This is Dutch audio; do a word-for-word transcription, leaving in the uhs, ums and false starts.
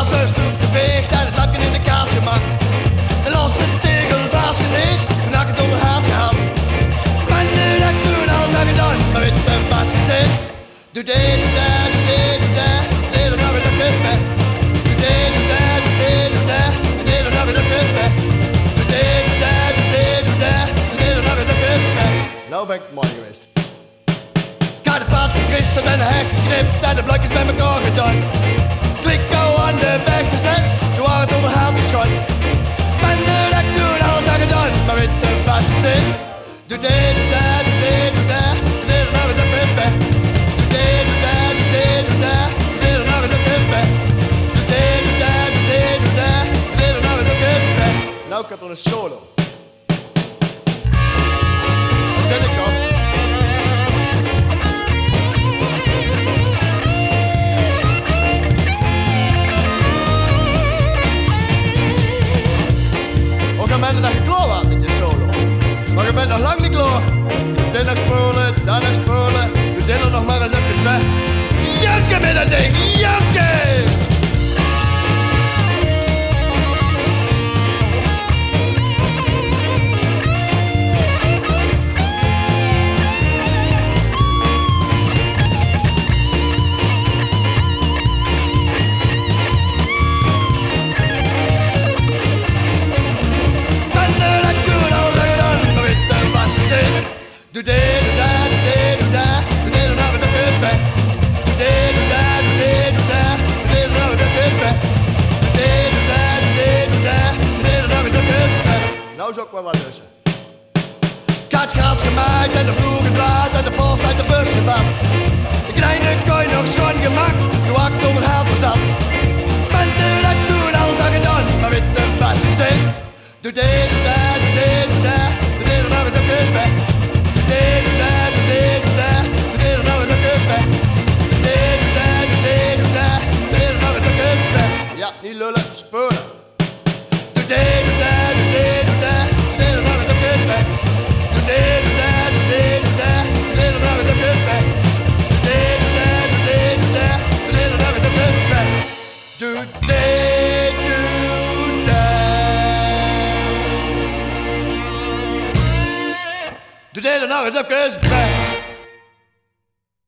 zijn stoep geveegd en het lampje in de kaas gemaakt. En als de tegel vastgeneed, dan had ik het onder haat gehad. Maar nu dat ik toen alles had gedaan, maar weet je wat ze zei? Doe dit, doe dat, doe dit, doe dat, nee, dan heb ik dat kus mee. Doe dit, doe dat, doe dit, doe dat, nee, dan heb ik dat kus mee. Doe dit, doe dat, doe dit, doe dat, nee, dan heb ik dat kus mee. Nou vind ik het mooi geweest. Ik had de paard gegist en de heg geknipt en de blokjes bij elkaar gedaan. Klikkou aan de weg gezet, toen waren het onder haat geschoten. Maar nu dat ik toen alles had gedaan, maar weet je wat ze zei? Doe dit, doe dat, doe dit, doe dat, nee, dan heb ik dat kus mee. Doe dit, doe dat, doe dit, doe dat, nee, dan heb ik dat kus mee. Doe dit, doe dat, doe dit, doe dat, nee, dan heb ik dat kus mee. Nou, ik heb er een solo. Daar zit ik op. Ik ben dat je klaar was met je solo. Maar je bent nog lang niet klaar. Dit nog spoelen, dan nog spoelen. Doe dit er nog maar eens even bij. Janken met dat ding, janken! Doe dit, doe dat, doe dit, doe dat, doe dit, dan heb ik dat kus bij. Doe dit, doe dat, doe dit, doe dat, doe dit, dan heb ik dat kus bij. Doe dit, doe dat, doe dit, doe dat, doe dit, dan heb ik dat kus bij. Nou is ook wel wat tussen. Ik had gras gemaaid en de vloer gedraaid en de post uit de bus gevat. De kleine kooi nog schoon gemaakt, toen had ik het onder haat zat. Maar nu dat ik toen alles had gedaan, maar weet je wat ze zei? Doe dit, doe dat, doe dit, doe dat, doe dit, dan heb ik dat kus bij. Doe dit, doe dat, doe dit, doe dat, doe dit, dan heb ik dat kus bij. Doe dit, doe dat, doe dit, doe dat, doe dit, dan heb ik dat kus bij. Ja, niet lullen, speuren. Doe dit, doe dat, doe dit, doe dat, doe dit, dan heb ik dat kus bij. Doe dit, doe dat, doe dit, doe dat, doe dit, dan heb ik dat kus bij. Doe dit, doe dat, doe dit, doe dat, doe dit, dan heb ik dat kus bij. Doe dit, doe dat. Doe dit, dan heb ik dat kus bij.